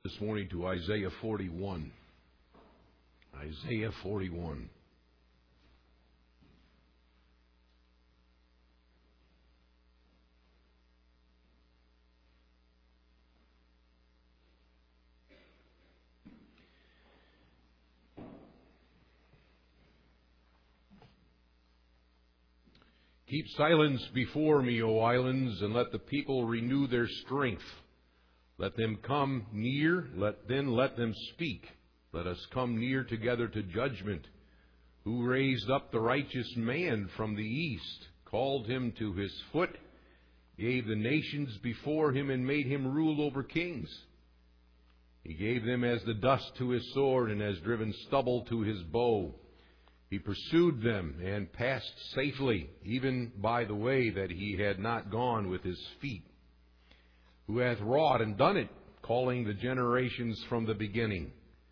This morning to Isaiah 41. Isaiah 41. Keep silence before me, O islands, and let the people renew their strength. Let them come near, let them speak. Let us come near together to judgment. Who raised up the righteous man from the east, called him to his foot, gave the nations before him, and made him rule over kings. He gave them as the dust to his sword, and as driven stubble to his bow. He pursued them and passed safely, even by the way that he had not gone with his feet. Who hath wrought and done it, calling the generations from the beginning.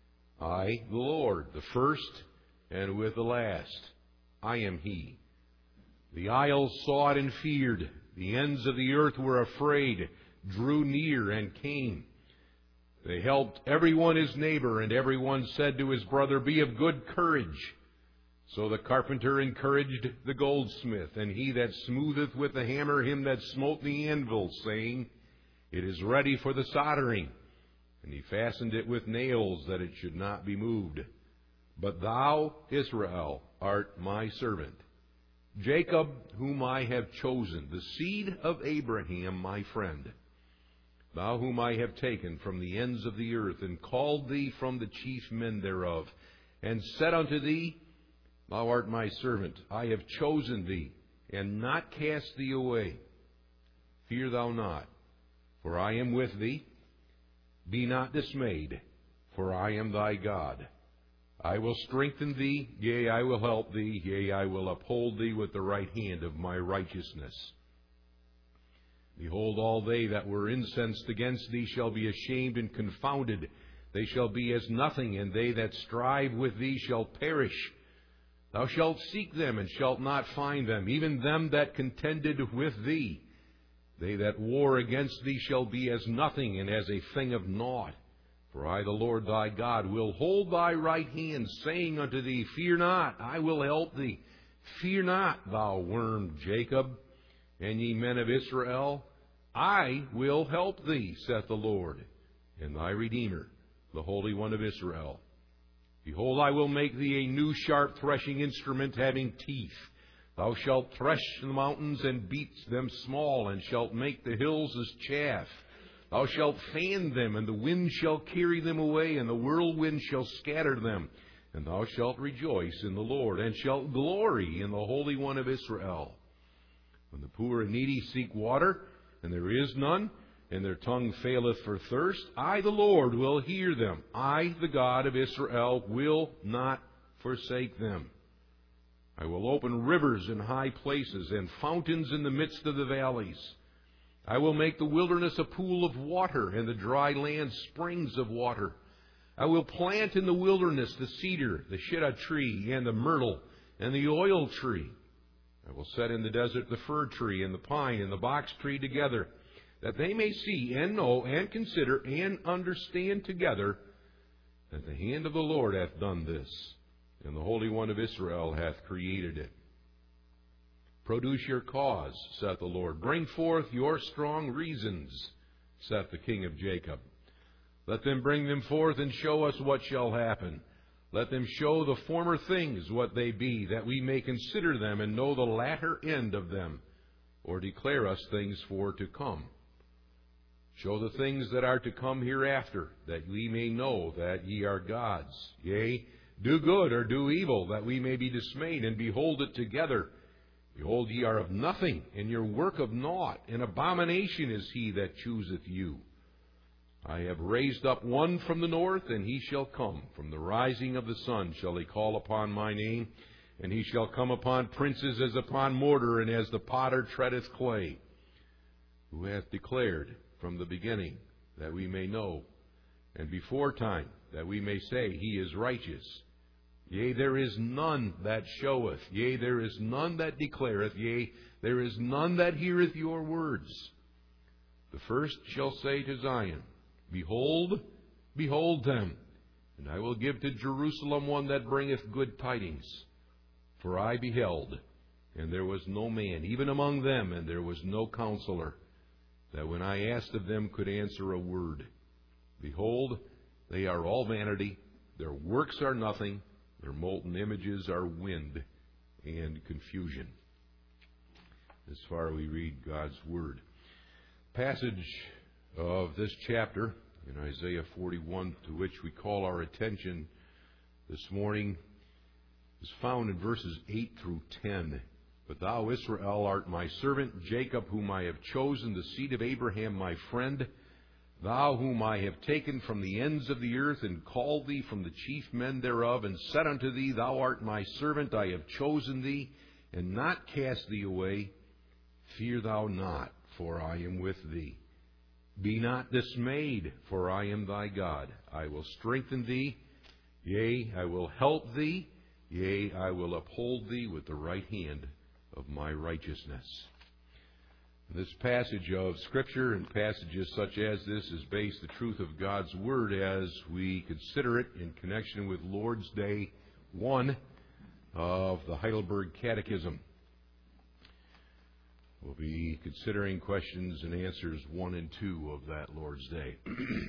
I, the Lord, the first, and with the last. I am He. The isles saw it and feared. The ends of the earth were afraid, drew near and came. They helped every one his neighbor, and every one said to his brother, Be of good courage. So the carpenter encouraged the goldsmith, and he that smootheth with the hammer him that smote the anvil, saying, It is ready for the soldering. And he fastened it with nails, that it should not be moved. But thou, Israel, art my servant, Jacob, whom I have chosen, the seed of Abraham, my friend. Thou whom I have taken from the ends of the earth, and called thee from the chief men thereof, and said unto thee, Thou art my servant, I have chosen thee, and not cast thee away. Fear thou not, for I am with thee. Be not dismayed, for I am thy God. I will strengthen thee, yea, I will help thee, yea, I will uphold thee with the right hand of my righteousness. Behold, all they that were incensed against thee shall be ashamed and confounded. They shall be as nothing, and they that strive with thee shall perish. Thou shalt seek them, and shalt not find them, even them that contended with thee. They that war against thee shall be as nothing, and as a thing of naught. For I, the Lord thy God, will hold thy right hand, saying unto thee, Fear not, I will help thee. Fear not, thou worm Jacob, and ye men of Israel. I will help thee, saith the Lord, and thy Redeemer, the Holy One of Israel. Behold, I will make thee a new sharp threshing instrument, having teeth. Thou shalt thresh the mountains and beat them small, and shalt make the hills as chaff. Thou shalt fan them, and the wind shall carry them away, and the whirlwind shall scatter them. And thou shalt rejoice in the Lord, and shalt glory in the Holy One of Israel. When the poor and needy seek water, and there is none, and their tongue faileth for thirst, I, the Lord, will hear them. I, the God of Israel, will not forsake them. I will open rivers in high places, and fountains in the midst of the valleys. I will make the wilderness a pool of water, and the dry land springs of water. I will plant in the wilderness the cedar, the shittim tree, and the myrtle, and the oil tree. I will set in the desert the fir tree, and the pine, and the box tree together, that they may see and know and consider and understand together that the hand of the Lord hath done this, and the Holy One of Israel hath created it. Produce your cause, saith the Lord. Bring forth your strong reasons, saith the King of Jacob. Let them bring them forth, and show us what shall happen. Let them show the former things what they be, that we may consider them and know the latter end of them, or declare us things for to come. Show the things that are to come hereafter, that we may know that ye are gods. Yea, do good or do evil, that we may be dismayed, and behold it together. Behold, ye are of nothing, and your work of naught. An abomination is he that chooseth you. I have raised up one from the north, and he shall come. From the rising of the sun shall he call upon my name, and he shall come upon princes as upon mortar, and as the potter treadeth clay. Who hath declared from the beginning, that we may know, and before time, that we may say, He is righteous. Yea, there is none that showeth. Yea, there is none that declareth. Yea, there is none that heareth your words. The first shall say to Zion, Behold, Behold them, and I will give to Jerusalem one that bringeth good tidings. For I beheld, and there was no man, even among them, and there was no counselor, that when I asked of them could answer a word. Behold, they are all vanity, their works are nothing, their molten images are wind and confusion. As far as we read God's Word. Passage of this chapter in Isaiah 41 to which we call our attention this morning is found in verses 8 through 10. But thou, Israel, art my servant, Jacob, whom I have chosen, the seed of Abraham, my friend. Thou, whom I have taken from the ends of the earth, and called thee from the chief men thereof, and said unto thee, Thou art my servant, I have chosen thee, and not cast thee away. Fear thou not, for I am with thee. Be not dismayed, for I am thy God. I will strengthen thee, yea, I will help thee, yea, I will uphold thee with the right hand of my righteousness. This passage of Scripture and passages such as this is based the truth of God's Word as we consider it in connection with Lord's Day 1 of the Heidelberg Catechism. We'll be considering questions and answers 1 and 2 of that Lord's Day.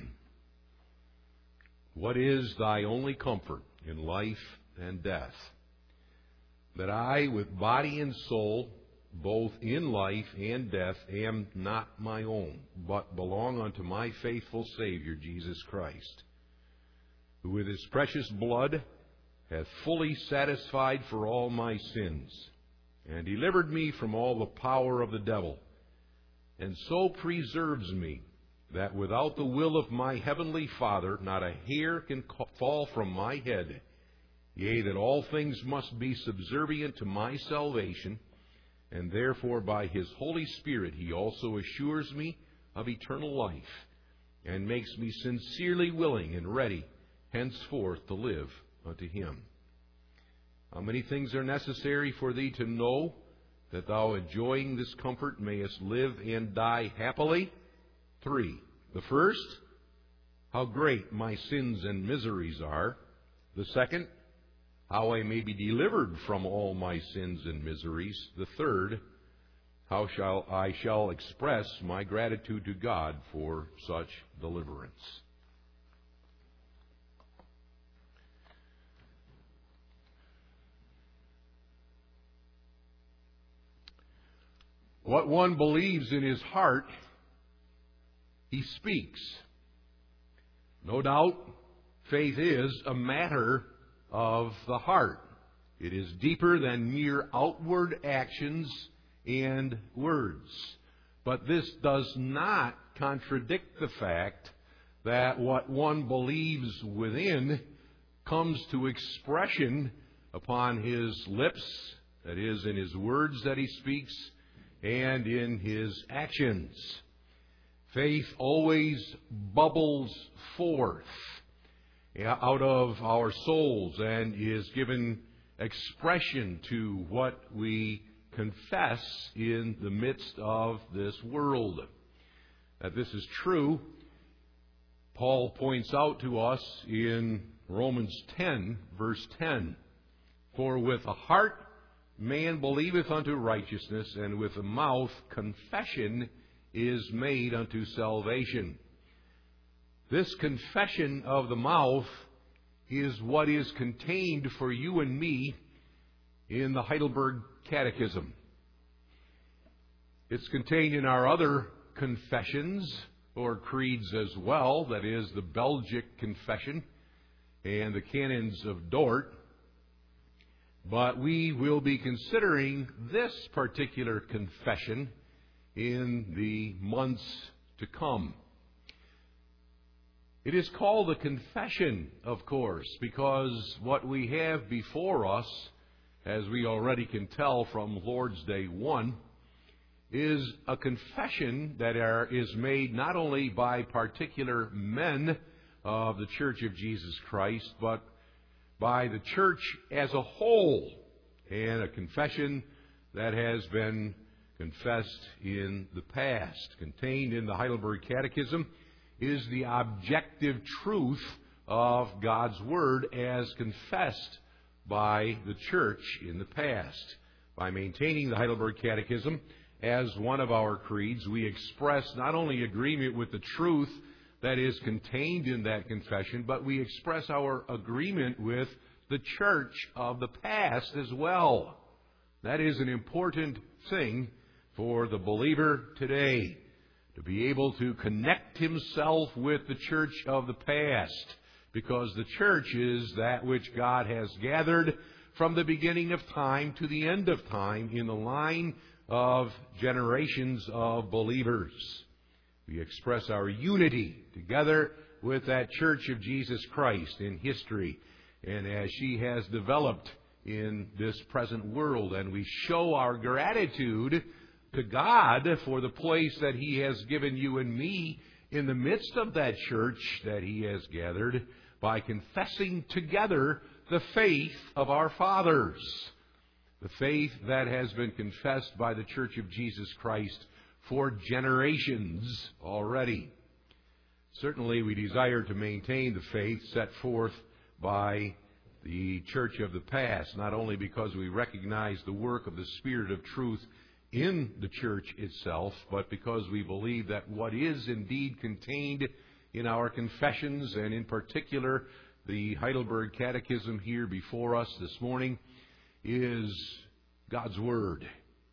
What is thy only comfort in life and death? That I, with body and soul, both in life and death, am not my own, but belong unto my faithful Savior, Jesus Christ, who with his precious blood hath fully satisfied for all my sins, and delivered me from all the power of the devil, and so preserves me, that without the will of my heavenly Father not a hair can fall from my head, yea, that all things must be subservient to my salvation, and therefore by his Holy Spirit he also assures me of eternal life, and makes me sincerely willing and ready henceforth to live unto him. How many things are necessary for thee to know, that thou, enjoying this comfort, mayest live and die happily? 3. The first, how great my sins and miseries are. The second, how I may be delivered from all my sins and miseries. The third, how I shall express my gratitude to God for such deliverance. What one believes in his heart, he speaks. No doubt, faith is a matter of the heart. It is deeper than mere outward actions and words. But this does not contradict the fact that what one believes within comes to expression upon his lips, that is, in his words that he speaks, and in his actions. Faith always bubbles forth out of our souls and is given expression to what we confess in the midst of this world. That this is true, Paul points out to us in Romans 10, verse 10. For with the heart man believeth unto righteousness, and with the mouth confession is made unto salvation. This confession of the mouth is what is contained for you and me in the Heidelberg Catechism. It's contained in our other confessions or creeds as well, that is the Belgic Confession and the Canons of Dort. But we will be considering this particular confession in the months to come. It is called a confession, of course, because what we have before us, as we already can tell from Lord's Day 1, is a confession that is made not only by particular men of the Church of Jesus Christ, but by the church as a whole, and a confession that has been confessed in the past. Contained in the Heidelberg Catechism is the objective truth of God's Word as confessed by the church in the past. By maintaining the Heidelberg Catechism as one of our creeds, we express not only agreement with the truth that is contained in that confession, but we express our agreement with the church of the past as well. That is an important thing for the believer today, to be able to connect himself with the church of the past, because the church is that which God has gathered from the beginning of time to the end of time in the line of generations of believers. We express our unity together with that church of Jesus Christ in history and as she has developed in this present world. And we show our gratitude to God for the place that He has given you and me in the midst of that church that He has gathered by confessing together the faith of our fathers, the faith that has been confessed by the Church of Jesus Christ for generations already. Certainly we desire to maintain the faith set forth by the church of the past, not only because we recognize the work of the Spirit of truth in the church itself, but because we believe that what is indeed contained in our confessions, and in particular the Heidelberg Catechism here before us this morning, is God's Word.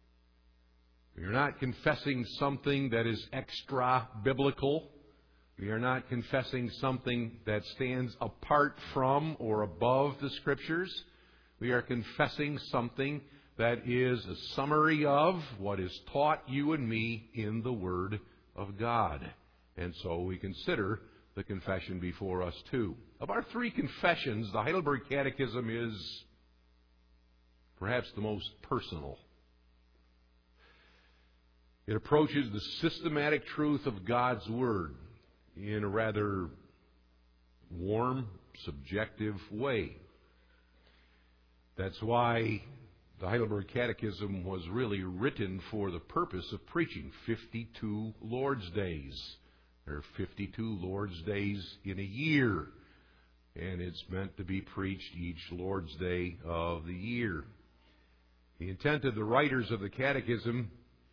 We are not confessing something that is extra-biblical. We are not confessing something that stands apart from or above the Scriptures. We are confessing something that is a summary of what is taught you and me in the Word of God. And so we consider the confession before us too. Of our three confessions, the Heidelberg Catechism is perhaps the most personal. It approaches the systematic truth of God's Word in a rather warm, subjective way. That's why the Heidelberg Catechism was really written for the purpose of preaching 52 Lord's Days. There are 52 Lord's Days in a year, and it's meant to be preached each Lord's Day of the year. The intent of the writers of the Catechism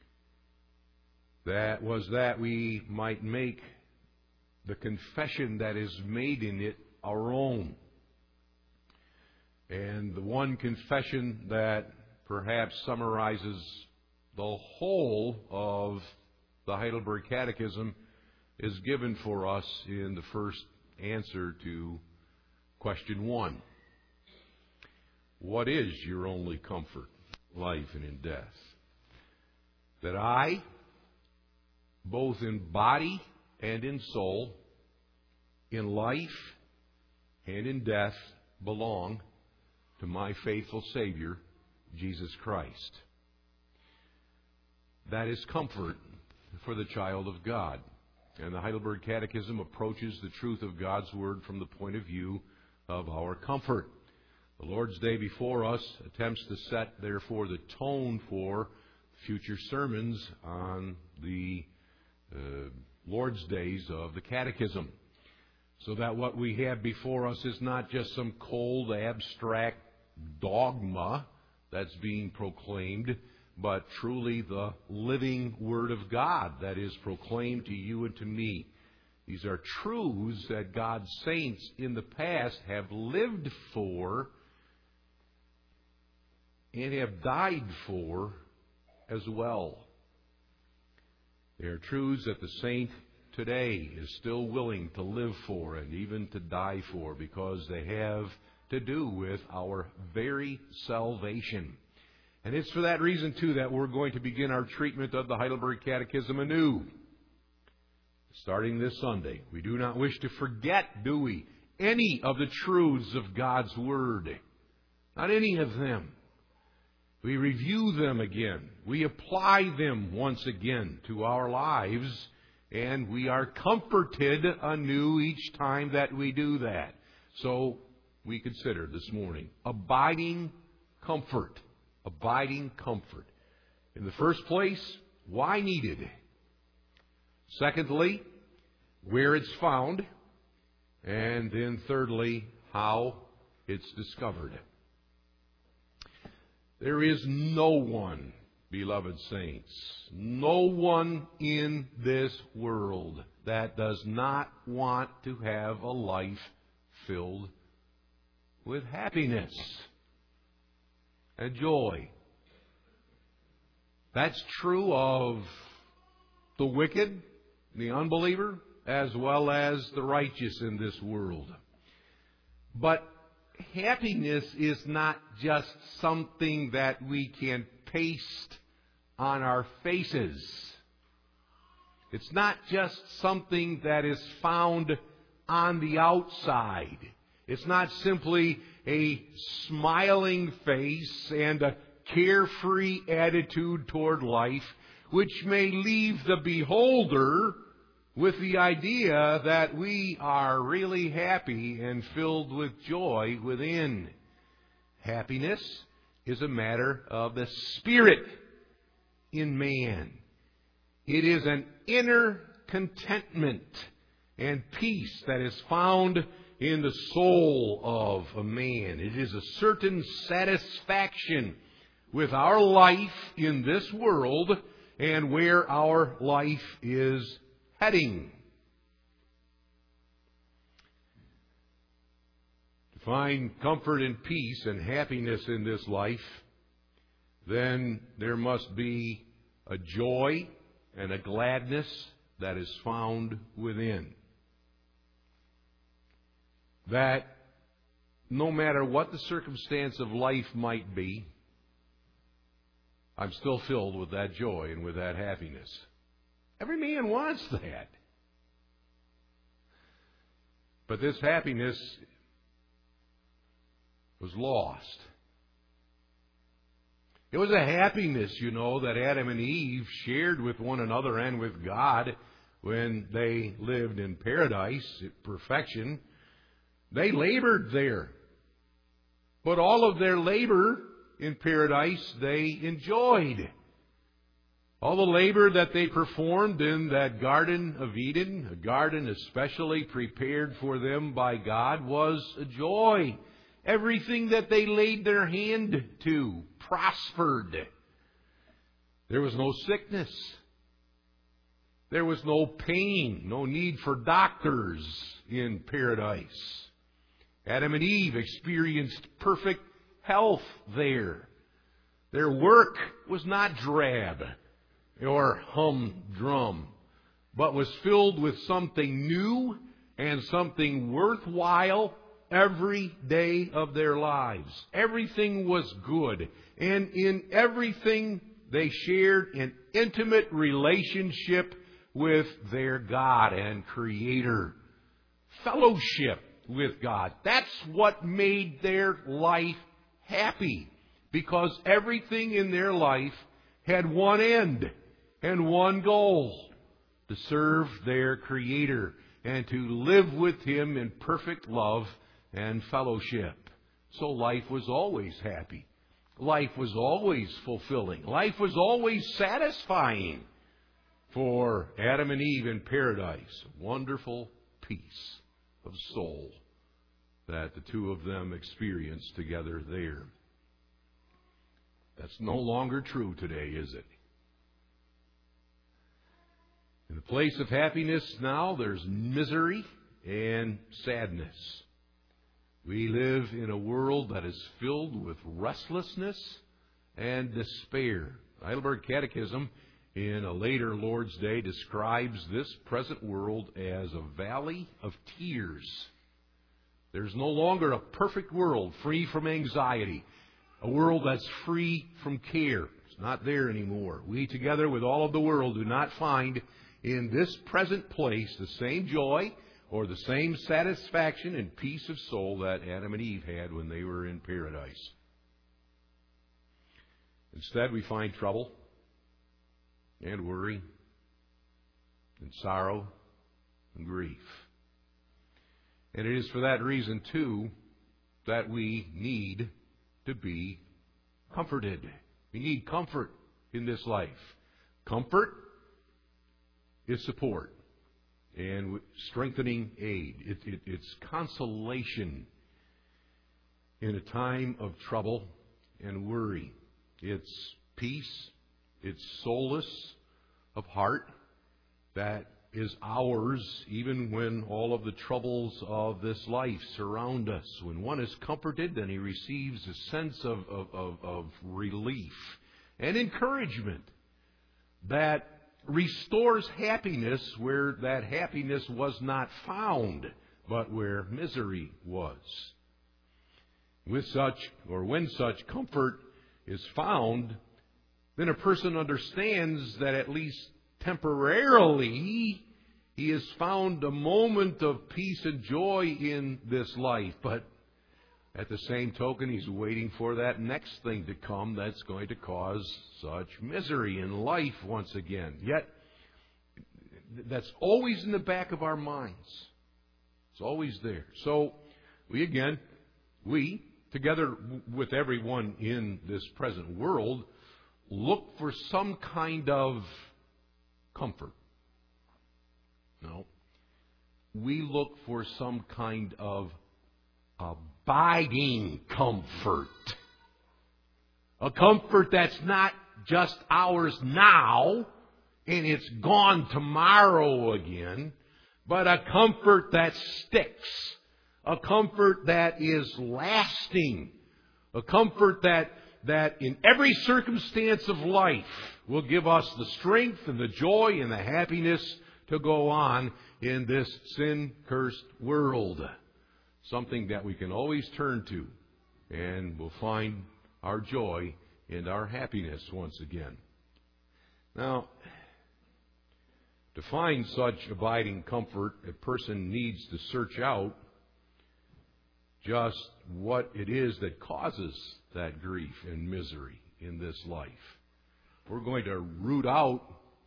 was that we might make the confession that is made in it our own. And the one confession that perhaps summarizes the whole of the Heidelberg Catechism is given for us in the first answer to question 1. What is your only comfort in life and in death? That I, both in body and in soul, in life and in death, belong to my faithful Savior, Jesus Christ. That is comfort for the child of God. And the Heidelberg Catechism approaches the truth of God's Word from the point of view of our comfort. The Lord's Day before us attempts to set, therefore, the tone for future sermons on the Lord's Days of the Catechism, so that what we have before us is not just some cold, abstract dogma that's being proclaimed, but truly the living Word of God that is proclaimed to you and to me. These are truths that God's saints in the past have lived for and have died for as well. They are truths that the saint today is still willing to live for and even to die for, because they have to do with our very salvation. And it's for that reason, too, that we're going to begin our treatment of the Heidelberg Catechism anew, starting this Sunday. We do not wish to forget, do we, any of the truths of God's Word. Not any of them. We review them again. We apply them once again to our lives, and we are comforted anew each time that we do that. So we consider this morning abiding comfort. Abiding comfort. In the first place, why needed? Secondly, where it's found, and then thirdly, how it's discovered. There is no one, beloved saints, no one in this world that does not want to have a life filled with happiness and joy. That's true of the wicked, the unbeliever, as well as the righteous in this world. But happiness is not just something that we can paste on our faces. It's not just something that is found on the outside. It's not simply a smiling face and a carefree attitude toward life, which may leave the beholder with the idea that we are really happy and filled with joy within. Happiness is a matter of the Spirit in man. It is an inner contentment and peace that is found in the soul of a man. It is a certain satisfaction with our life in this world and where our life is heading. To find comfort and peace and happiness in this life, then there must be a joy and a gladness that is found within. That no matter what the circumstance of life might be, I'm still filled with that joy and with that happiness. Every man wants that. But this happiness was lost. It was a happiness, that Adam and Eve shared with one another and with God when they lived in paradise, perfection. They labored there. But all of their labor in paradise they enjoyed. All the labor that they performed in that Garden of Eden, a garden especially prepared for them by God, was a joy. Everything that they laid their hand to prospered. There was no sickness. There was no pain, no need for doctors in paradise. Adam and Eve experienced perfect health there. Their work was not drab or humdrum, but was filled with something new and something worthwhile every day of their lives. Everything was good, and in everything they shared an intimate relationship with their God and Creator. Fellowship with God. That's what made their life happy, because everything in their life had one end and one goal: to serve their Creator and to live with Him in perfect love and fellowship. So life was always happy. Life was always fulfilling. Life was always satisfying for Adam and Eve in paradise. Wonderful peace of soul that the two of them experienced together there. That's no longer true today, is it? In the place of happiness now, there's misery and sadness. We live in a world that is filled with restlessness and despair. The Heidelberg Catechism, in a later Lord's Day, describes this present world as a valley of tears. There's no longer a perfect world free from anxiety, a world that's free from care. It's not there anymore. We, together with all of the world, do not find in this present place the same joy or the same satisfaction and peace of soul that Adam and Eve had when they were in paradise. Instead, we find trouble and worry and sorrow and grief. And it is for that reason, too, that we need to be comforted. We need comfort in this life. Comfort is support. and strengthening aid. It's consolation in a time of trouble and worry. It's peace. It's solace of heart that is ours even when all of the troubles of this life surround us. When one is comforted, then he receives a sense of relief and encouragement that restores happiness where that happiness was not found, but where misery was. With such, or when such comfort is found, then a person understands that at least temporarily he has found a moment of peace and joy in this life. But at the same token, he's waiting for that next thing to come that's going to cause such misery in life once again. Yet, that's always in the back of our minds. It's always there. So, we, together with everyone in this present world, look for some kind of comfort. No. We look for some kind of abiding comfort. A comfort that's not just ours now and it's gone tomorrow again, but a comfort that sticks. A comfort that is lasting. A comfort that in every circumstance of life will give us the strength and the joy and the happiness to go on in this sin-cursed world. Something that we can always turn to, and we'll find our joy and our happiness once again. Now, to find such abiding comfort, a person needs to search out just what it is that causes that grief and misery in this life. We're going to root out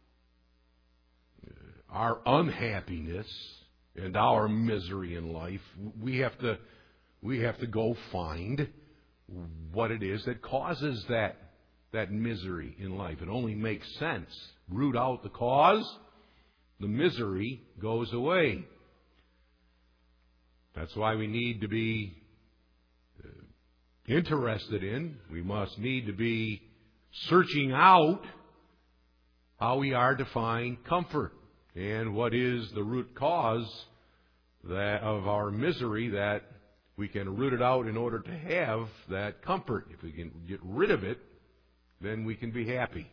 our unhappiness and our misery in life. We have to go find what it is that causes that misery in life. It only makes sense. Root out the cause, the misery goes away. That's why we need to be interested in, we must need to be searching out how we are to find comfort and what is the root cause of our misery, that we can root it out in order to have that comfort. If we can get rid of it, then we can be happy.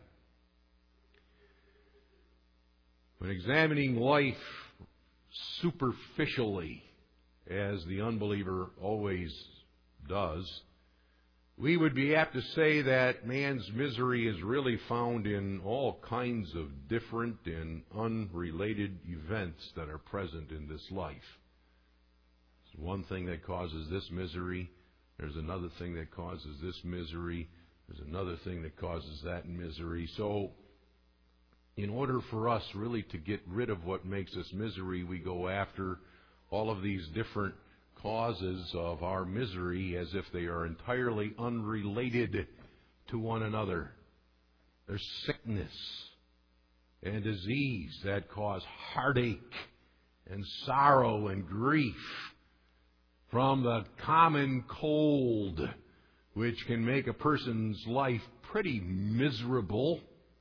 When examining life superficially, as the unbeliever always does, we would be apt to say that man's misery is really found in all kinds of different and unrelated events that are present in this life. There's one thing that causes this misery. There's another thing that causes this misery. There's another thing that causes that misery. So, in order for us really to get rid of what makes us misery, we go after all of these different causes of our misery as if they are entirely unrelated to one another. There's sickness and disease that cause heartache and sorrow and grief, from the common cold, which can make a person's life pretty miserable,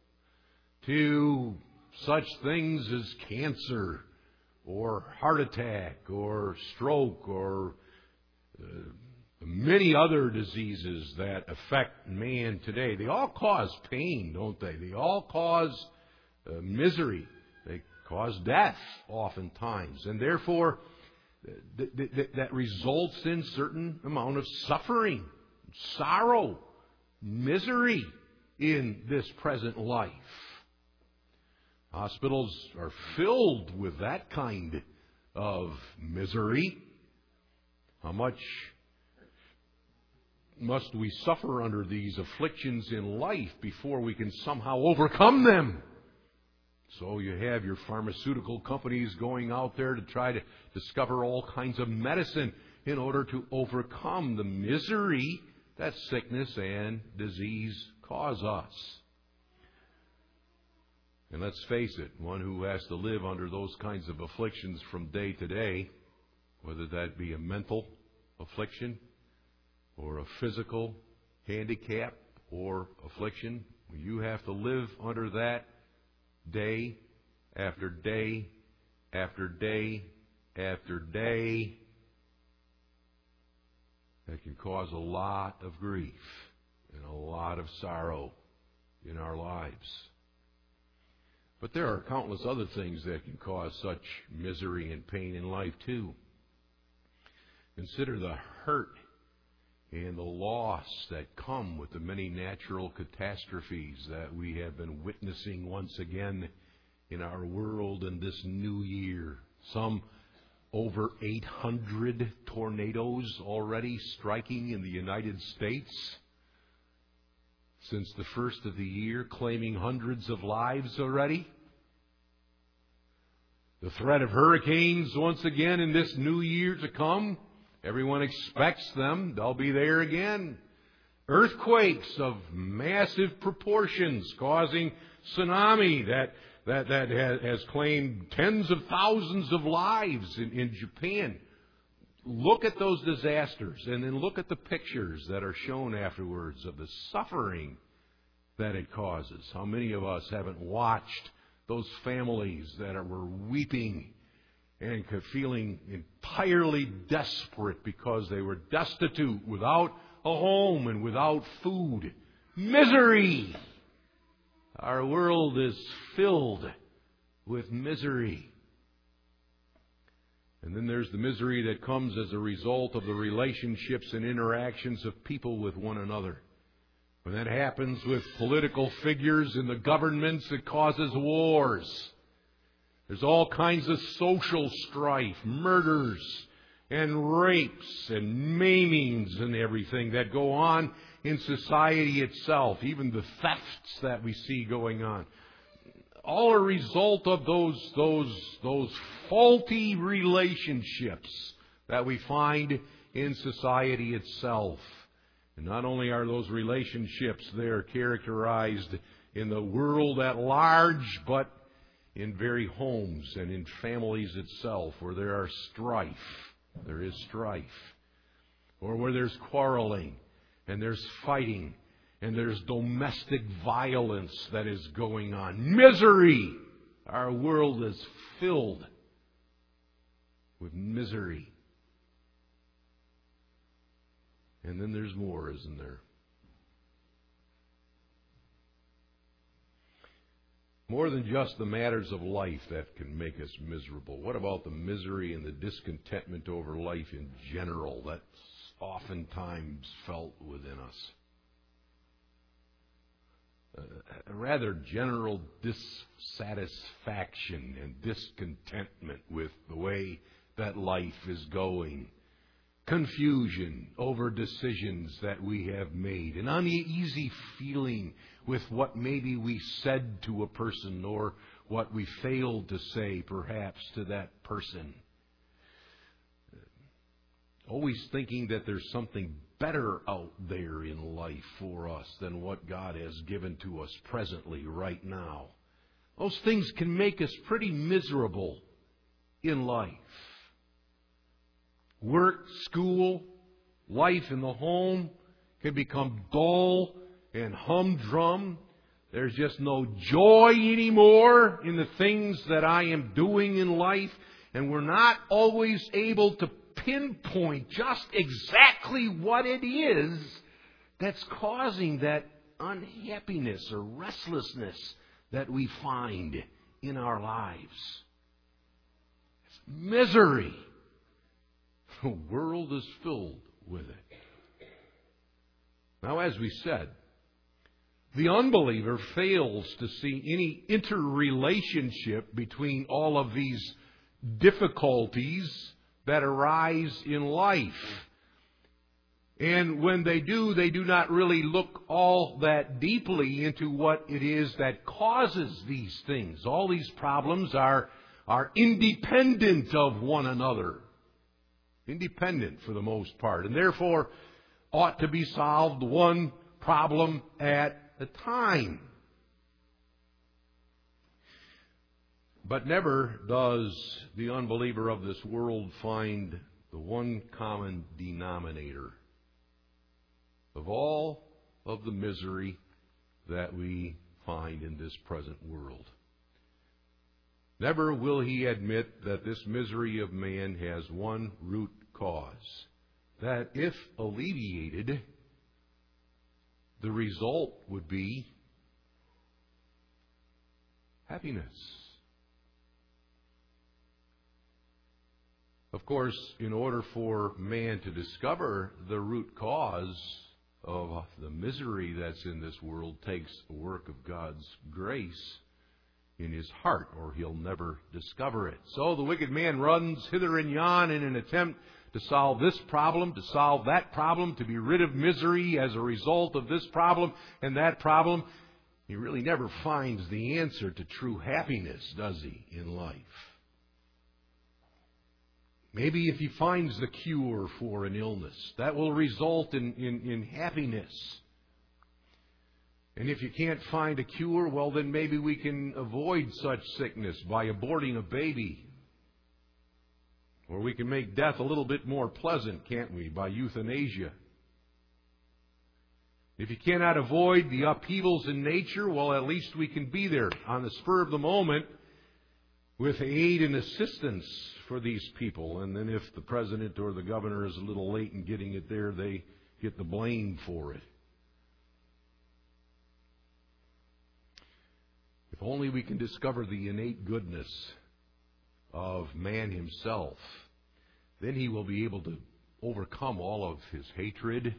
to such things as cancer or heart attack or stroke or many other diseases that affect man today. They all cause pain, don't they? They all cause misery. They cause death oftentimes. And therefore, that results in certain amount of suffering, sorrow, misery in this present life. Hospitals are filled with that kind of misery. How much must we suffer under these afflictions in life before we can somehow overcome them? So you have your pharmaceutical companies going out there to try to discover all kinds of medicine in order to overcome the misery that sickness and disease cause us. And let's face it, one who has to live under those kinds of afflictions from day to day, whether that be a mental affliction or a physical handicap or affliction, you have to live under that day after day after day after day. That can cause a lot of grief and a lot of sorrow in our lives. But there are countless other things that can cause such misery and pain in life too. Consider the hurt and the loss that come with the many natural catastrophes that we have been witnessing once again in our world in this new year. Some over 800 tornadoes already striking in the United States since the first of the year, claiming hundreds of lives already. The threat of hurricanes once again in this new year to come. Everyone expects them. They'll be there again. Earthquakes of massive proportions causing tsunami that has claimed tens of thousands of lives in Japan. Look at those disasters and then look at the pictures that are shown afterwards of the suffering that it causes. How many of us haven't watched those families that were weeping and feeling entirely desperate because they were destitute, without a home and without food? Misery! Our world is filled with misery. And then there's the misery that comes as a result of the relationships and interactions of people with one another. When that happens with political figures in the governments, it causes wars. There's all kinds of social strife, murders and rapes and maimings and everything that go on in society itself, even the thefts that we see going on. All a result of those faulty relationships that we find in society itself. And not only are those relationships there characterized in the world at large, but in very homes and in families itself, where there is strife, or where there's quarreling and there's fighting and there's domestic violence that is going on. Misery! Our world is filled with misery. And then there's more, isn't there? More than just the matters of life that can make us miserable. What about the misery and the discontentment over life in general that's oftentimes felt within us? A rather general dissatisfaction and discontentment with the way that life is going. Confusion over decisions that we have made. An uneasy feeling with what maybe we said to a person or what we failed to say perhaps to that person. Always thinking that there's something better out there in life for us than what God has given to us presently, right now. Those things can make us pretty miserable in life. Work, school, life in the home can become dull and humdrum. There's just no joy anymore in the things that I am doing in life. And we're not always able to pinpoint just exactly what it is that's causing that unhappiness or restlessness that we find in our lives. It's misery. The world is filled with it. Now, as we said, the unbeliever fails to see any interrelationship between all of these difficulties that arise in life. And when they do not really look all that deeply into what it is that causes these things. All these problems are independent of one another. Independent for the most part. And therefore ought to be solved one problem at a time. But never does the unbeliever of this world find the one common denominator of all of the misery that we find in this present world. Never will he admit that this misery of man has one root cause, that if alleviated, the result would be happiness. Of course, in order for man to discover the root cause of the misery that's in this world takes the work of God's grace in his heart, or he'll never discover it. So the wicked man runs hither and yon in an attempt to solve this problem, to solve that problem, to be rid of misery as a result of this problem and that problem. He really never finds the answer to true happiness, does he, in life? Maybe if he finds the cure for an illness, that will result in happiness. And if you can't find a cure, well, then maybe we can avoid such sickness by aborting a baby. Or we can make death a little bit more pleasant, can't we, by euthanasia. If you cannot avoid the upheavals in nature, well, at least we can be there on the spur of the moment with aid and assistance for these people. And then if the president or the governor is a little late in getting it there, they get the blame for it. If only we can discover the innate goodness of man himself, then he will be able to overcome all of his hatred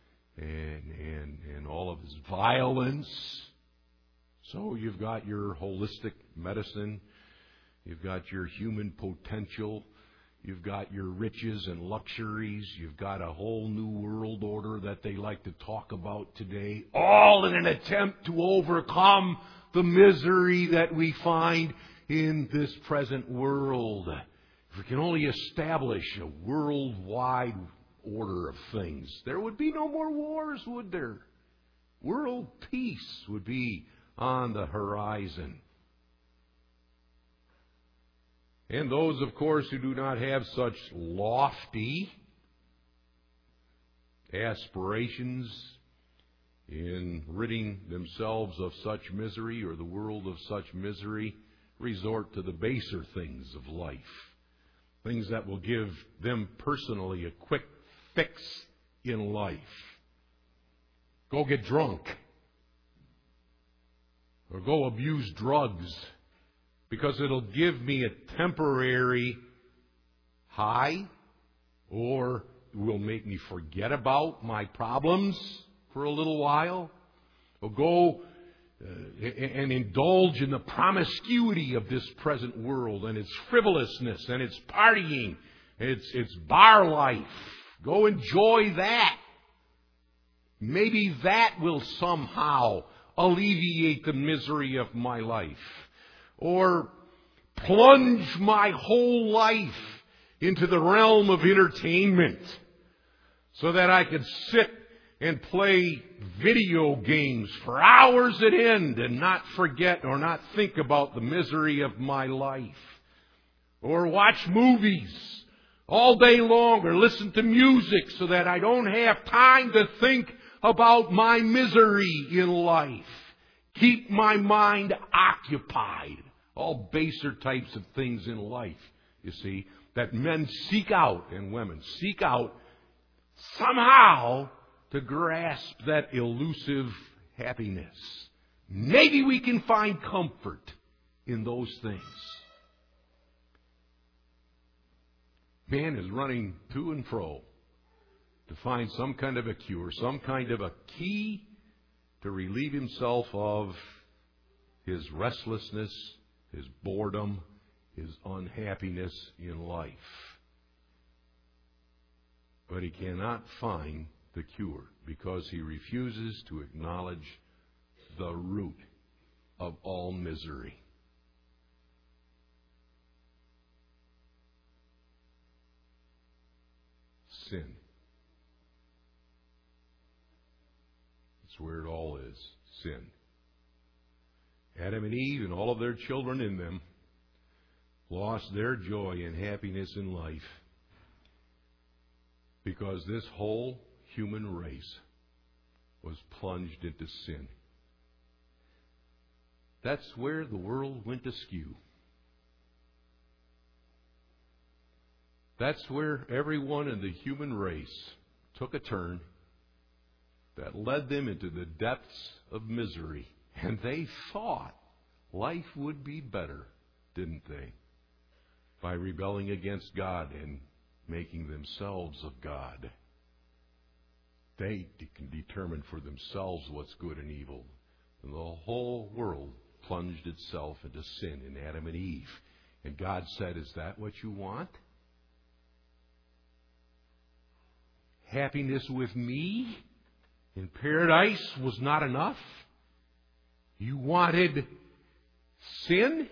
and all of his violence. So you've got your holistic medicine, you've got your human potential, you've got your riches and luxuries, you've got a whole new world order that they like to talk about today, all in an attempt to overcome the misery that we find in this present world. If we can only establish a worldwide order of things, there would be no more wars, would there? World peace would be on the horizon. And those, of course, who do not have such lofty aspirations in ridding themselves of such misery or the world of such misery, resort to the baser things of life. Things that will give them personally a quick fix in life. Go get drunk. Or go abuse drugs. Because it'll give me a temporary high. Or will make me forget about my problems for a little while. Or go and indulge in the promiscuity of this present world and its frivolousness and its partying, its bar life. Go enjoy that. Maybe that will somehow alleviate the misery of my life. Or plunge my whole life into the realm of entertainment so that I could sit and play video games for hours at end and not forget or not think about the misery of my life. Or watch movies all day long or listen to music so that I don't have time to think about my misery in life. Keep my mind occupied. All baser types of things in life, you see, that men seek out and women seek out somehow to grasp that elusive happiness. Maybe we can find comfort in those things. Man is running to and fro to find some kind of a cure, some kind of a key to relieve himself of his restlessness, his boredom, his unhappiness in life. But he cannot find the cure because he refuses to acknowledge the root of all misery. Sin. That's where it all is. Sin. Adam and Eve and all of their children in them lost their joy and happiness in life because this whole human race was plunged into sin. That's where the world went askew. That's where everyone in the human race took a turn that led them into the depths of misery. And they thought life would be better, didn't they? By rebelling against God and making themselves of God. They can determine for themselves what's good and evil. And the whole world plunged itself into sin in Adam and Eve. And God said, is that what you want? Happiness with me in paradise was not enough? You wanted sin?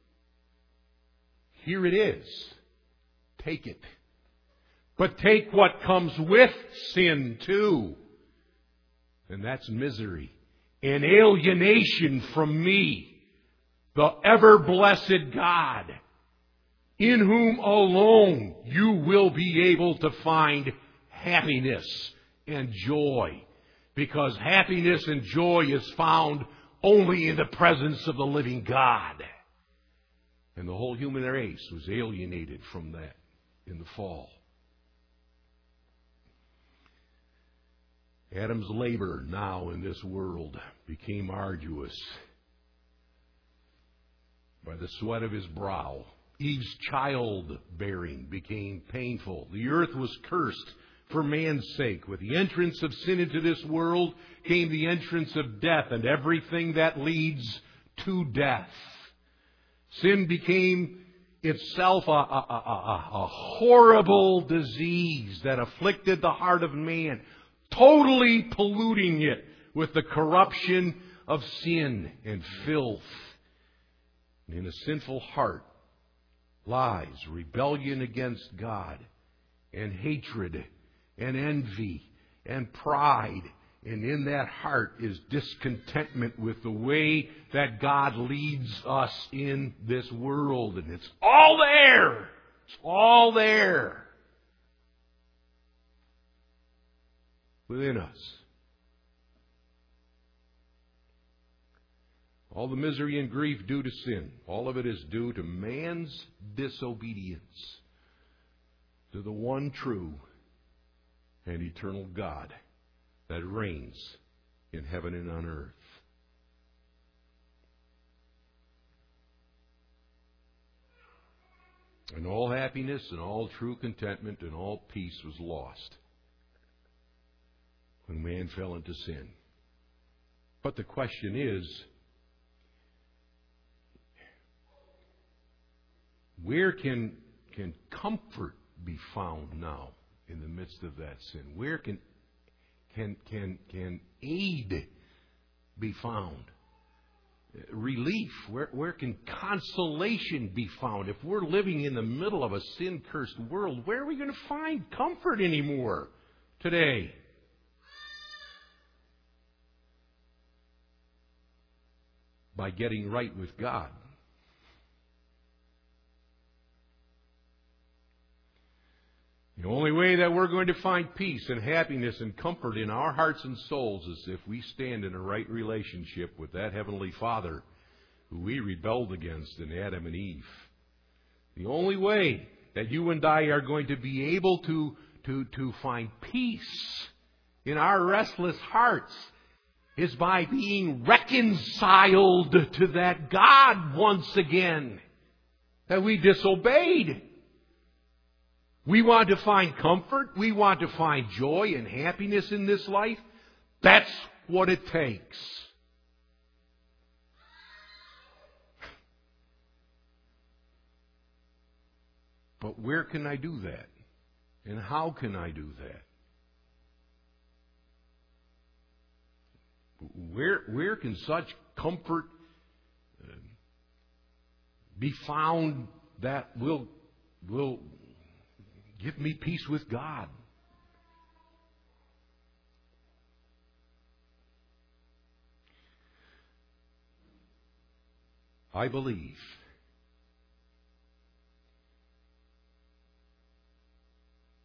Here it is. Take it. But take what comes with sin too. And that's misery and alienation from me, the ever-blessed God, in whom alone you will be able to find happiness and joy. Because happiness and joy is found only in the presence of the living God. And the whole human race was alienated from that in the fall. Adam's labor now in this world became arduous by the sweat of his brow. Eve's childbearing became painful. The earth was cursed for man's sake. With the entrance of sin into this world came the entrance of death and everything that leads to death. Sin became itself a horrible disease that afflicted the heart of man, totally polluting it with the corruption of sin and filth. And in a sinful heart lies rebellion against God and hatred and envy and pride. And in that heart is discontentment with the way that God leads us in this world. And it's all there. It's all there within us. All the misery and grief due to sin, all of it is due to man's disobedience to the one true and eternal God that reigns in heaven and on earth. And all happiness and all true contentment and all peace was lost when man fell into sin. But the question is, where can comfort be found now in the midst of that sin? Where can aid be found? Relief. Where can consolation be found? If we're living in the middle of a sin-cursed world, where are we going to find comfort anymore today? By getting right with God. The only way that we're going to find peace and happiness and comfort in our hearts and souls is if we stand in a right relationship with that Heavenly Father who we rebelled against in Adam and Eve. The only way that you and I are going to be able to find peace in our restless hearts is by being reconciled to that God once again that we disobeyed. We want to find comfort. We want to find joy and happiness in this life. That's what it takes. But where can I do that? And how can I do that? Where can such comfort be found that will give me peace with God? I believe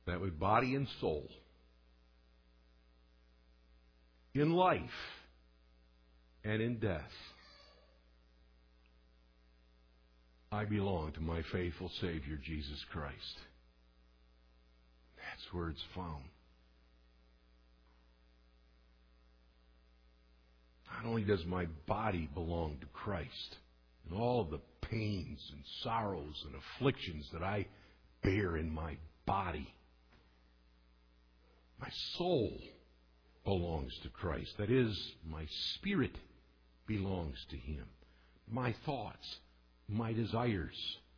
that with body and soul, in life and in death, I belong to my faithful Savior, Jesus Christ. That's where it's found. Not only does my body belong to Christ, and all of the pains and sorrows and afflictions that I bear in my body, my soul belongs to Christ. That is, my spirit belongs to Him. My thoughts, my desires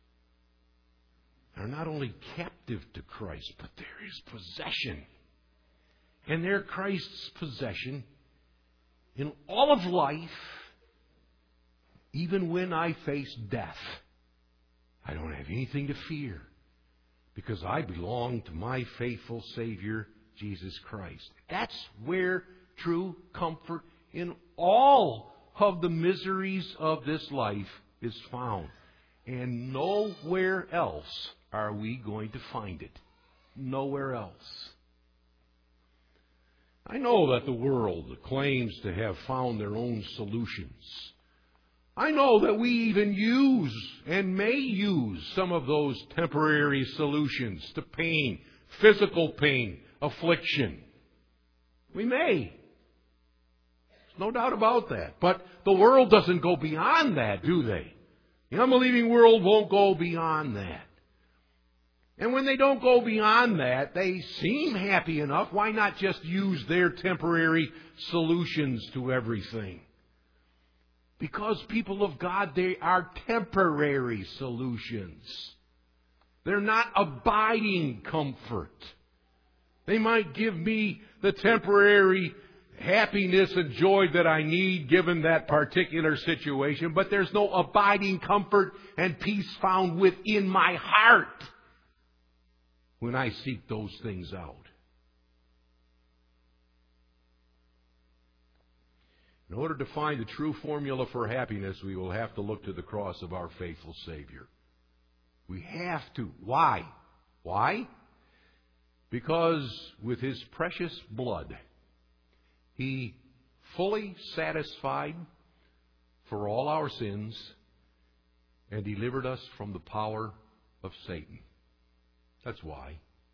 are not only captive to Christ, but they're His possession. And they're Christ's possession in all of life, even when I face death. I don't have anything to fear because I belong to my faithful Savior, Jesus Christ. That's where true comfort in all of the miseries of this life is found. And nowhere else are we going to find it. Nowhere else. I know that the world claims to have found their own solutions. I know that we even use and may use some of those temporary solutions to pain, physical pain, affliction. We may. There's no doubt about that. But the world doesn't go beyond that, do they? The unbelieving world won't go beyond that. And when they don't go beyond that, they seem happy enough. Why not just use their temporary solutions to everything? Because, people of God, they are temporary solutions. They're not abiding comfort. They might give me the temporary happiness and joy that I need given that particular situation, but there's no abiding comfort and peace found within my heart when I seek those things out. In order to find the true formula for happiness, we will have to look to the cross of our faithful Savior. We have to. Why? Why? Because with His precious blood, He fully satisfied for all our sins and delivered us from the power of Satan. That's why.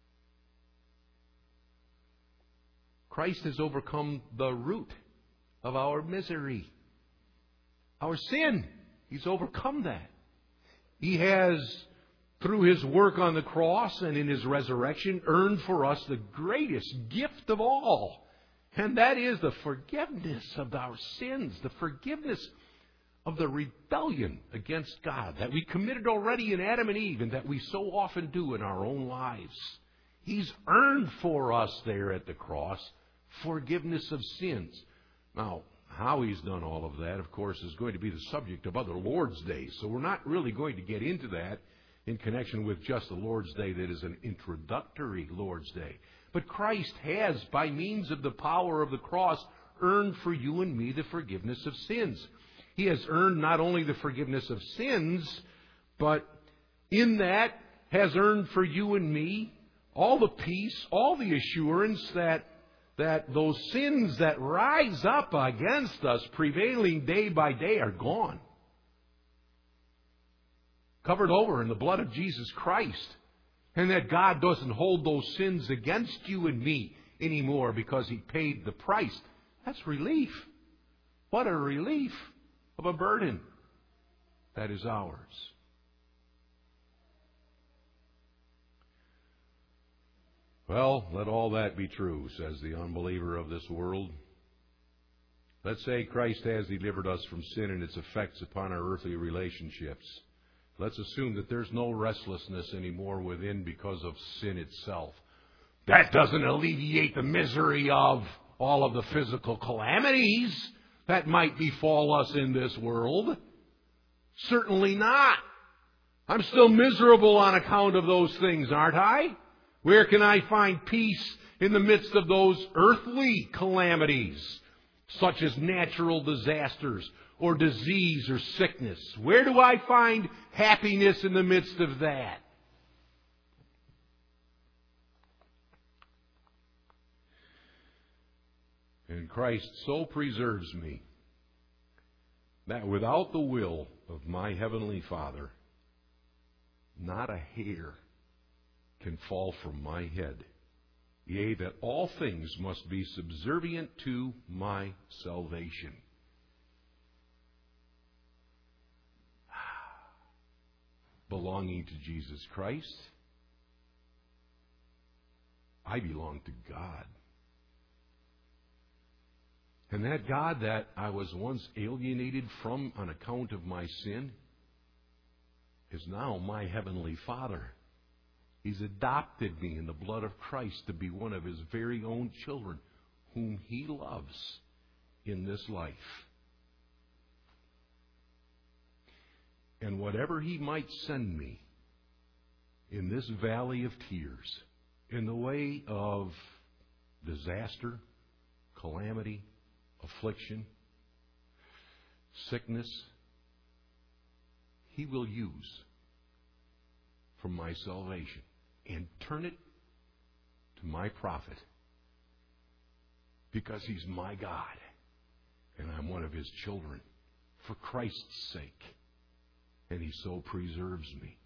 Christ has overcome the root of our misery, our sin. He's overcome that. He has, through His work on the cross and in His resurrection, earned for us the greatest gift of all. And that is the forgiveness of our sins, the forgiveness of the rebellion against God that we committed already in Adam and Eve and that we so often do in our own lives. He's earned for us there at the cross forgiveness of sins. Now, how He's done all of that, of course, is going to be the subject of other Lord's Days. So we're not really going to get into that in connection with just the Lord's Day that is an introductory Lord's Day. But Christ has, by means of the power of the cross, earned for you and me the forgiveness of sins. He has earned not only the forgiveness of sins, but in that has earned for you and me all the peace, all the assurance that those sins that rise up against us, prevailing day by day, are gone. Covered over in the blood of Jesus Christ. And that God doesn't hold those sins against you and me anymore because He paid the price. That's relief. What a relief of a burden that is ours. Well, let all that be true, says the unbeliever of this world. Let's say Christ has delivered us from sin and its effects upon our earthly relationships. Let's assume that there's no restlessness anymore within because of sin itself. That doesn't alleviate the misery of all of the physical calamities that might befall us in this world. Certainly not. I'm still miserable on account of those things, aren't I? Where can I find peace in the midst of those earthly calamities, such as natural disasters or disease or sickness? Where do I find happiness in the midst of that? And Christ so preserves me that without the will of my heavenly Father, not a hair can fall from my head. Yea, that all things must be subservient to my salvation. Belonging to Jesus Christ, I belong to God. And that God that I was once alienated from on account of my sin is now my heavenly Father. He's adopted me in the blood of Christ to be one of His very own children, whom He loves in this life. And whatever He might send me in this valley of tears, in the way of disaster, calamity, affliction, sickness, He will use for my salvation and turn it to my profit, because He's my God and I'm one of His children for Christ's sake, and He so preserves me.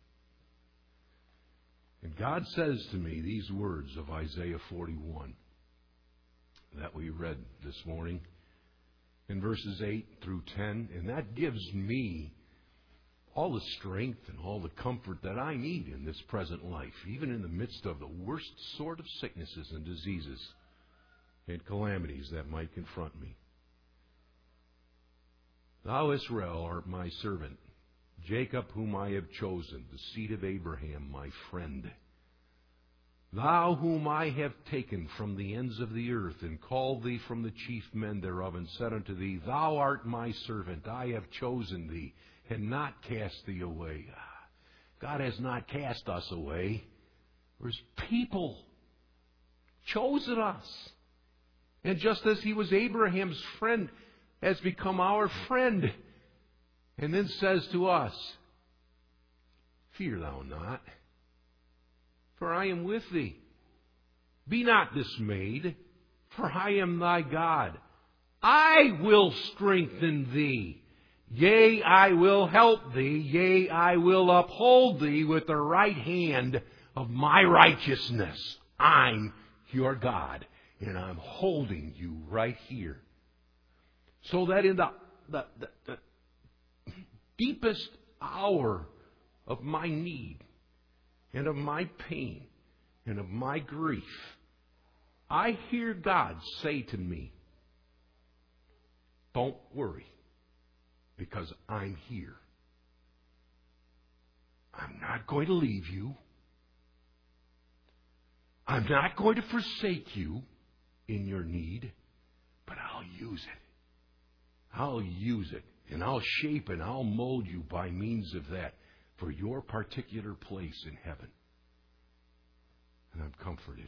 And God says to me these words of Isaiah 41 that we read this morning in verses 8 through 10, and that gives me all the strength and all the comfort that I need in this present life, even in the midst of the worst sort of sicknesses and diseases and calamities that might confront me. Thou, Israel, art my servant, Jacob, whom I have chosen, the seed of Abraham, my friend. Thou, whom I have taken from the ends of the earth, and called thee from the chief men thereof, and said unto thee, Thou art my servant, I have chosen thee, and not cast thee away. God has not cast us away. His people chosen us. And just as He was Abraham's friend, has become our friend. And then says to us, Fear thou not, for I am with thee. Be not dismayed, for I am thy God. I will strengthen thee. Yea, I will help thee. Yea, I will uphold thee with the right hand of my righteousness. I'm your God, and I'm holding you right here. So that in the deepest hour of my need and of my pain and of my grief, I hear God say to me, Don't worry, because I'm here. I'm not going to leave you. I'm not going to forsake you in your need, but I'll use it. I'll use it, and I'll shape and I'll mold you by means of that for your particular place in heaven. And I'm comforted.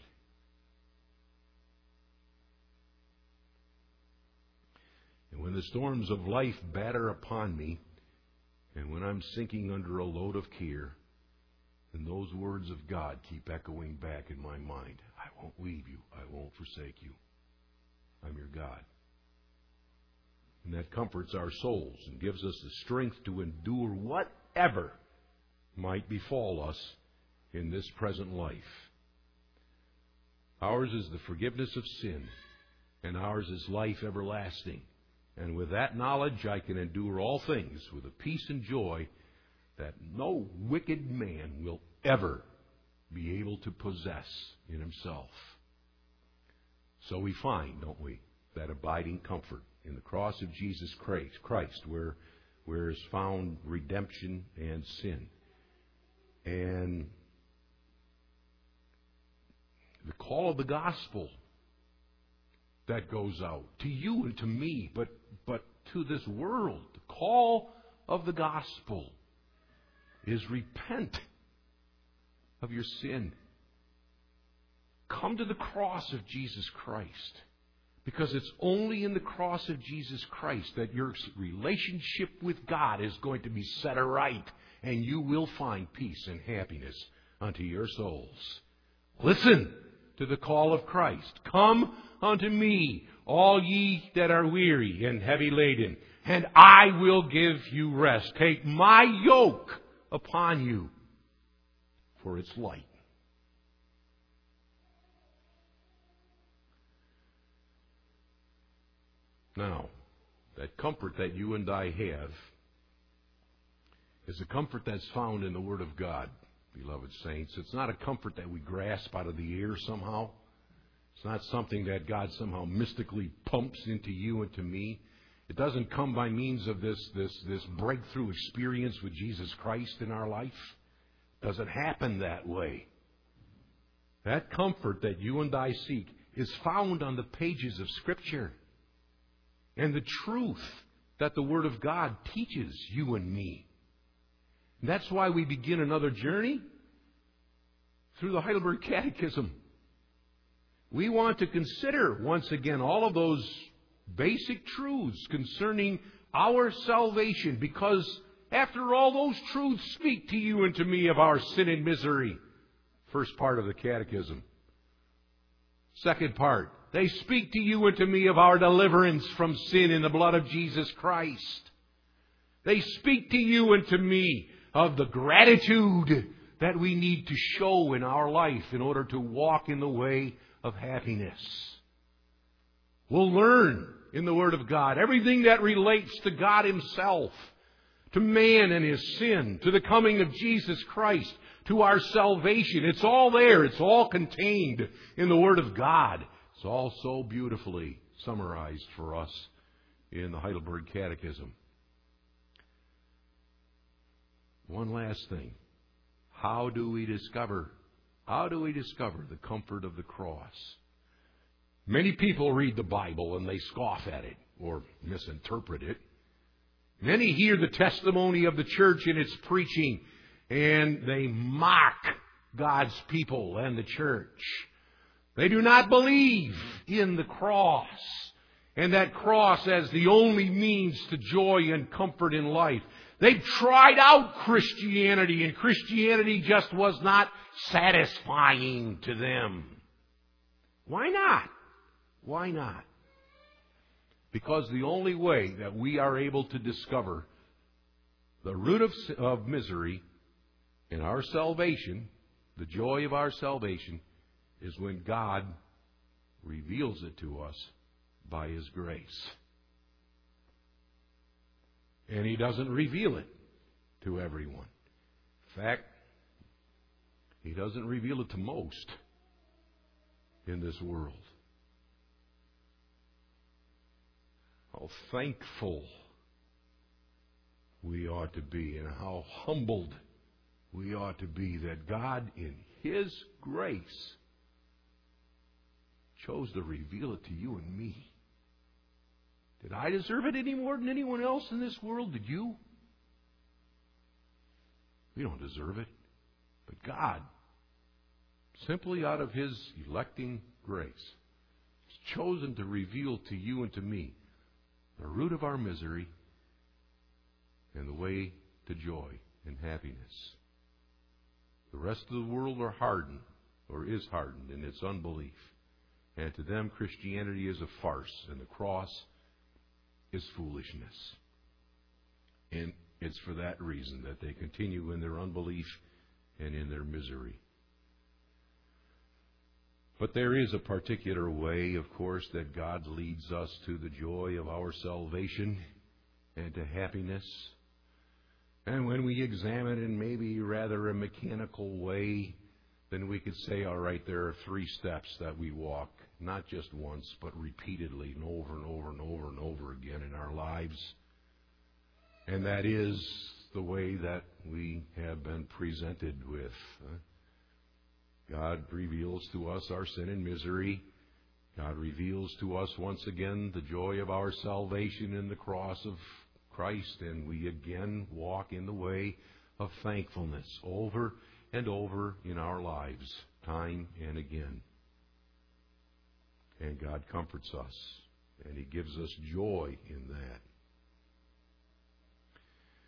And when the storms of life batter upon me, and when I'm sinking under a load of care, then those words of God keep echoing back in my mind. I won't leave you. I won't forsake you. I'm your God. And that comforts our souls and gives us the strength to endure whatever might befall us in this present life. Ours is the forgiveness of sin, and ours is life everlasting. And with that knowledge, I can endure all things with a peace and joy that no wicked man will ever be able to possess in himself. So we find, don't we, that abiding comfort in the cross of Jesus Christ, where is found redemption and sin. And the call of the gospel that goes out to you and to me, but to this world. The call of the gospel is repent of your sin. Come to the cross of Jesus Christ, because it's only in the cross of Jesus Christ that your relationship with God is going to be set aright, and you will find peace and happiness unto your souls. Listen to the call of Christ. Come unto me, all ye that are weary and heavy laden, and I will give you rest. Take my yoke upon you, for it's light. Now, that comfort that you and I have is a comfort that's found in the Word of God, beloved saints. It's not a comfort that we grasp out of the air somehow. It's not something that God somehow mystically pumps into you and to me. It doesn't come by means of this breakthrough experience with Jesus Christ in our life. It doesn't happen that way. That comfort that you and I seek is found on the pages of Scripture. And the truth that the Word of God teaches you and me. And that's why we begin another journey through the Heidelberg Catechism. We want to consider once again all of those basic truths concerning our salvation, because after all, those truths speak to you and to me of our sin and misery. First part of the Catechism. Second part, they speak to you and to me of our deliverance from sin in the blood of Jesus Christ. They speak to you and to me of the gratitude that we need to show in our life in order to walk in the way of happiness. We'll learn in the Word of God everything that relates to God Himself, to man and his sin, to the coming of Jesus Christ, to our salvation. It's all there. It's all contained in the Word of God. It's all so beautifully summarized for us in the Heidelberg Catechism. One last thing. How do we discover the comfort of the cross? Many people read the Bible and they scoff at it or misinterpret it. Many hear the testimony of the church in its preaching and they mock God's people and the church. They do not believe in the cross, and that cross as the only means to joy and comfort in life. They've tried out Christianity, and Christianity just was not satisfying to them. Why not? Why not? Because the only way that we are able to discover the root of misery in our salvation, the joy of our salvation, is when God reveals it to us by His grace. And He doesn't reveal it to everyone. In fact, He doesn't reveal it to most in this world. How thankful we ought to be, and how humbled we ought to be that God, in His grace, chose to reveal it to you and me. Did I deserve it any more than anyone else in this world? Did you? We don't deserve it. But God, simply out of His electing grace, has chosen to reveal to you and to me the root of our misery and the way to joy and happiness. The rest of the world are hardened, or is hardened in its unbelief. And to them, Christianity is a farce, and the cross is foolishness. And it's for that reason that they continue in their unbelief and in their misery. But there is a particular way, of course, that God leads us to the joy of our salvation and to happiness. And when we examine it in maybe rather a mechanical way, then we could say, all right, there are 3 steps that we walk, not just once, but repeatedly and over and over and over and over again in our lives. And that is the way that we have been presented with. God reveals to us our sin and misery. God reveals to us once again the joy of our salvation in the cross of Christ, and we again walk in the way of thankfulness over and over in our lives, time and again. And God comforts us, and He gives us joy in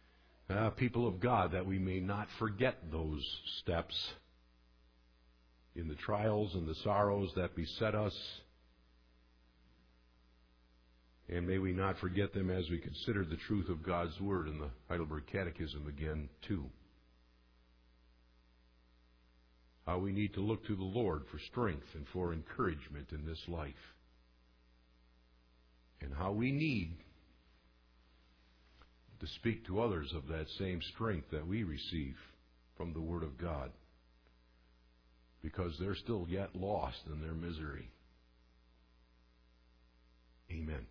that. People of God, that we may not forget those steps, in the trials and the sorrows that beset us. And may we not forget them as we consider the truth of God's Word in the Heidelberg Catechism again, too. How we need to look to the Lord for strength and for encouragement in this life. And how we need to speak to others of that same strength that we receive from the Word of God, because they're still yet lost in their misery. Amen.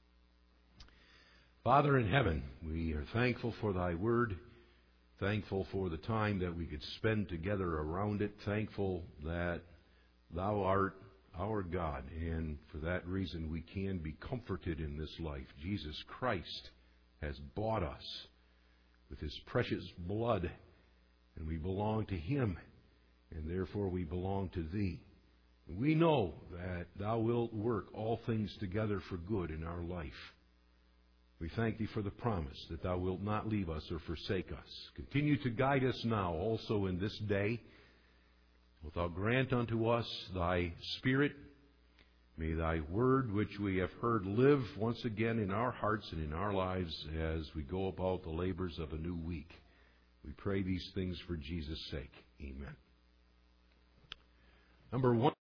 Father in heaven, we are thankful for Thy Word, thankful for the time that we could spend together around it, thankful that Thou art our God, and for that reason we can be comforted in this life. Jesus Christ has bought us with His precious blood, and we belong to Him, and therefore we belong to Thee. We know that Thou wilt work all things together for good in our life. We thank Thee for the promise that Thou wilt not leave us or forsake us. Continue to guide us now also in this day. Wilt Thou grant unto us Thy Spirit. May Thy Word, which we have heard, live once again in our hearts and in our lives as we go about the labors of a new week. We pray these things for Jesus' sake. Amen. Number 1.